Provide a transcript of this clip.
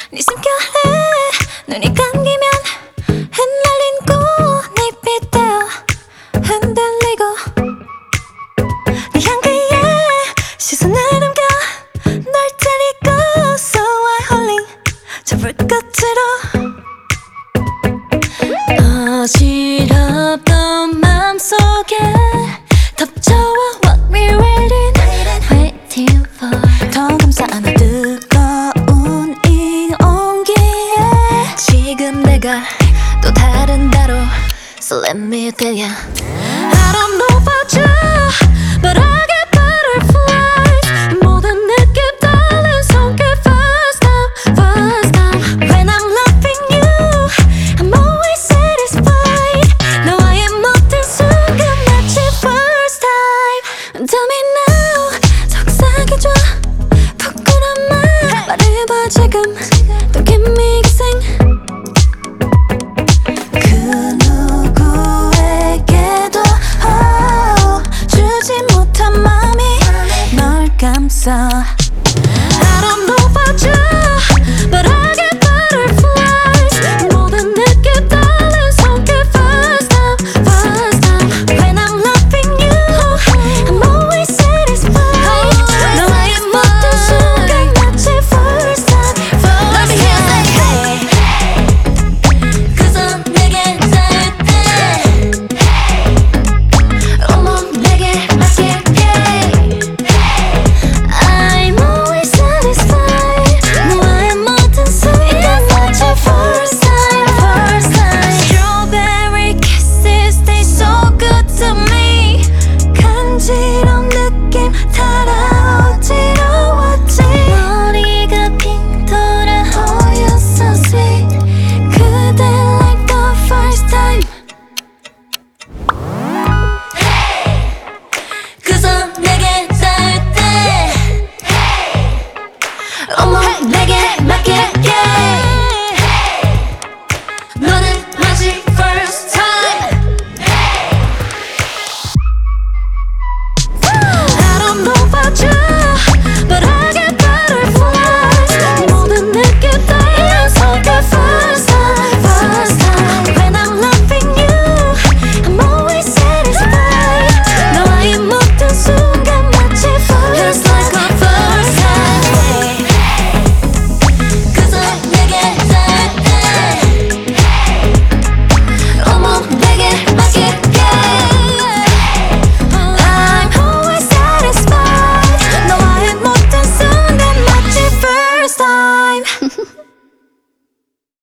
네 숨결에 눈이 감기면 흩날린 꽃잎이 되어 흔들리고 네 향기에 시선을 넘겨 널 데리고 So I 홀링 저 불꽃으로 어지럽던 맘속에 덮쳐와 What we're waiting for 더 감싸 안아 뜨거운 이 온기에 지금 내가 또 다른 나로 So let me tell ya I don't know about you But I get butterflies 모든 느낌 달린 손길 First time When I'm loving you I'm always satisfied 너와의 모든 순간 마치 first time Tell me now 속삭여줘 부끄러운 말 말해봐 지금 Don't give me guessing 그 누구에게도 주지 못한 맘이 널 감싸 I don't know about you But I get butterflies 모든 느낌 달린 손길 First time When I'm loving you I'm always satisfied 너와의 모든 순간 마치 first time Let me hear you say 그 손 내게 닿을 때 온몸 내게 맡길게 I'm always satisfied 너와의 모든 순간 마치 first time Strawberry kisses they so good to me 간지러운 느낌 따라 어지러웠지 머리가 핑 돌아 Oh you're so sweet 그대 like the first time 그 손 내게 닿을 때 온몸 내게 맡길게